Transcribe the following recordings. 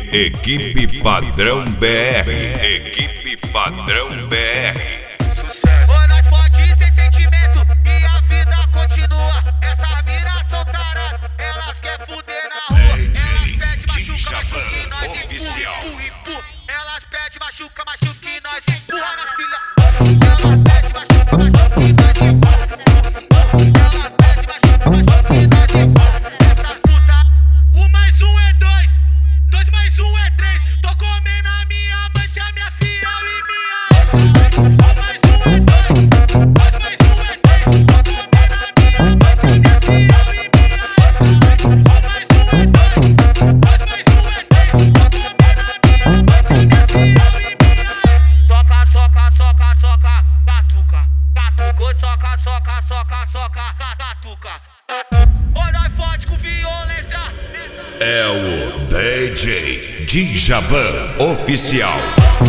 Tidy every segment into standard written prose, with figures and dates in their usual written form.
Equipe Padrão BR. Equipe Padrão BR. Ô, nós pode sem sentimento e a vida continua. Essas minas são taradas, elas querem fuder na rua. Elas pedem machuca e nós empurra. Elas pedem machuca e nós empurra na filha. Elas pedem machuca e nós empurra. Elas pedem machuca e nós empurra. Essas putas. 1 mais 1 é 2, 2 mais 1 é 3. Tô comendo a minha amante, a minha fiel e minha. 1 mais 1 é 2, 2 mais 1 é 3. Tô comendo a minha amante, a minha fiel e minha. 1 mais 1 é 2, 2 mais 1 é 3. Tô comendo a minha amante, a minha fiel e minha. Soca, soca, soca, soca, catuca. Catucou, soca, soca, soca, soca, catuca. Oi, nós forte com violência. É o DJ Djavan Oficial.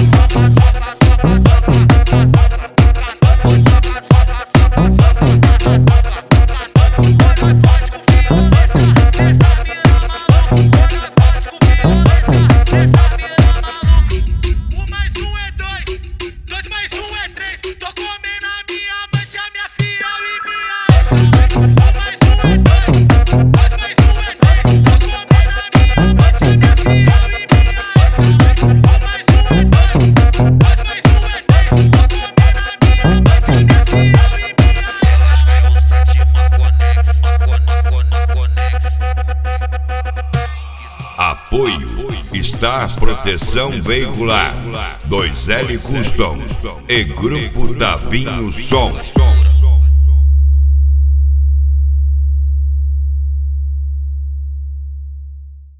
Apoio Star Proteção Veicular, 2L Custom e Grupo Davinho Som.